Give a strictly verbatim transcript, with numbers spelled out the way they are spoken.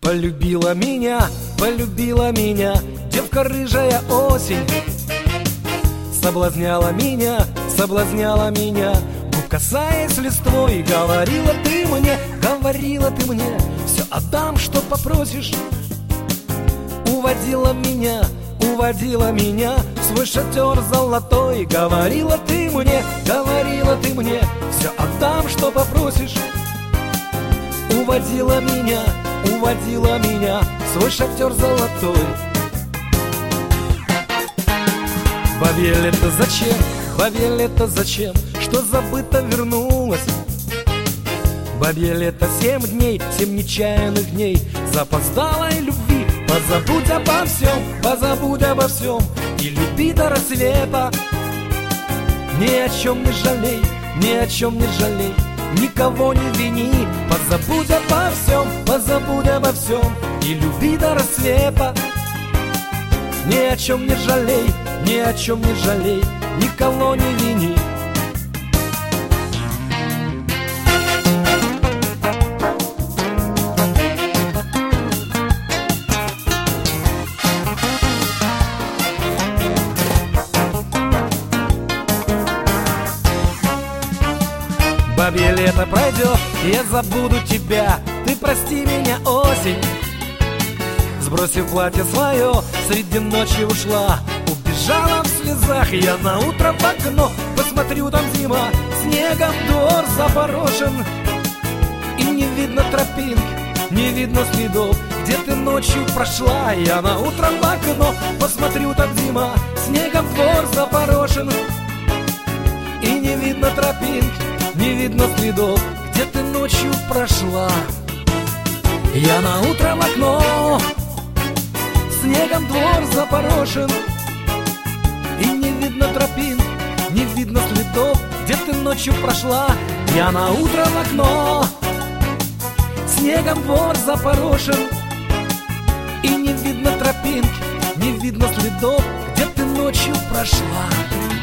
Полюбила меня, полюбила меня девка рыжая осень. Соблазняла меня, соблазняла меня, губ касаясь листвой. Говорила ты мне, говорила ты мне, все отдам, что попросишь. Уводила меня, уводила меня в свой шатер золотой. Говорила ты мне, говорила ты мне, все отдам, что попросишь. Уводила меня, уводила меня в свой шатер золотой. Бабье лето зачем, бабье лето зачем, что забыто вернулось? Бабье лето семь дней, семь нечаянных дней запоздалой любви. Позабудь обо всем, позабудь обо всем и люби до рассвета. Ни о чем не жалей, ни о чем не жалей, никого не вини. Позабудь обо всем, позабудь обо всем и люби до рассвета. Ни о чем не жалей, ни о чем не жалей, никого не вини. Бабье лето пройдет, я забуду тебя, ты прости меня, осень. Сбросив платье свое, среди ночи ушла, убежала в слезах. Я на утро в окно посмотрю, там зима, снегом двор запорошен. И не видно тропинок, не видно следов, где ты ночью прошла. Я на утро в окно посмотрю, там зима, снегом двор запорошен. И не видно тропинок, не видно следов, где ты ночью прошла. Я на утро в окно, снегом двор запорошен. И не видно тропин, не видно следов, где ты ночью прошла. Я на утро в окно, снегом двор запорошен. И не видно тропин, не видно следов, где ты ночью прошла.